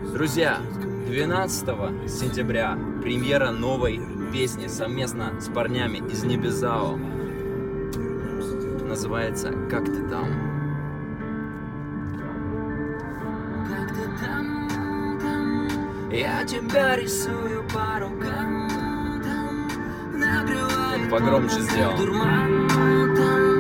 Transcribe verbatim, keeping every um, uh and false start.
Друзья, двенадцатого сентября премьера новой песни совместно с парнями из Небезао. Называется «Как ты там?». Как ты там, там? Я тебя рисую по рукам, там, накрываю Погромче сделал. дурман, там.